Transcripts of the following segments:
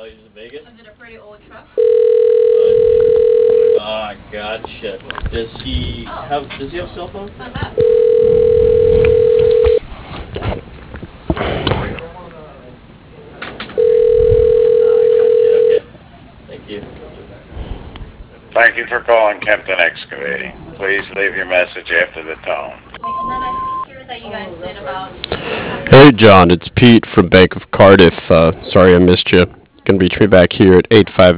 he's in Vegas? Is it a pretty old truck? Ah, gotcha. Does he have a cell phone? It's not bad. Okay. Thank you. Thank you for calling Kempton Excavating. Please leave your message after the tone. And then I hear that you guys did about... Hey, John, it's Pete from Bank of Cardiff. Sorry I missed you. You can reach me back here at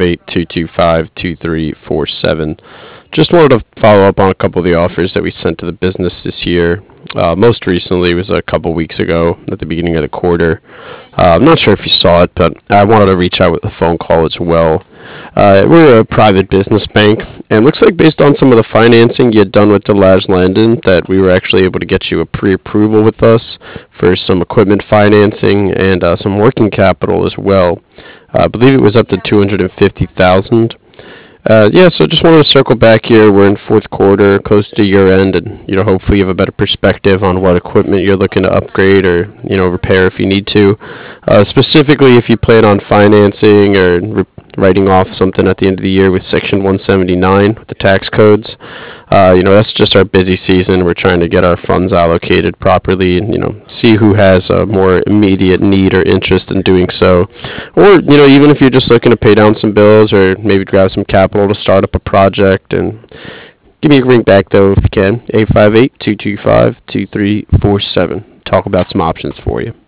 858-225-2347. Just wanted to follow up on a couple of the offers that we sent to the business this year. Most recently was a couple weeks ago at the beginning of the quarter. I'm not sure if you saw it, but I wanted to reach out with a phone call as well. We're a private business bank, and it looks like based on some of the financing you had done with Delage Landon that we were actually able to get you a pre-approval with us for some equipment financing and some working capital as well. I believe it was up to $250,000. So just wanted to circle back here. We're in fourth quarter, close to year end, and hopefully you have a better perspective on what equipment you're looking to upgrade or repair if you need to. Specifically, if you plan on financing or writing off something at the end of the year with Section 179 with the tax codes. That's just our busy season. We're trying to get our funds allocated properly and, see who has a more immediate need or interest in doing so. Or, even if you're just looking to pay down some bills or maybe grab some capital to start up a project. And give me a ring back, though, if you can. 858-225-2347. Talk about some options for you.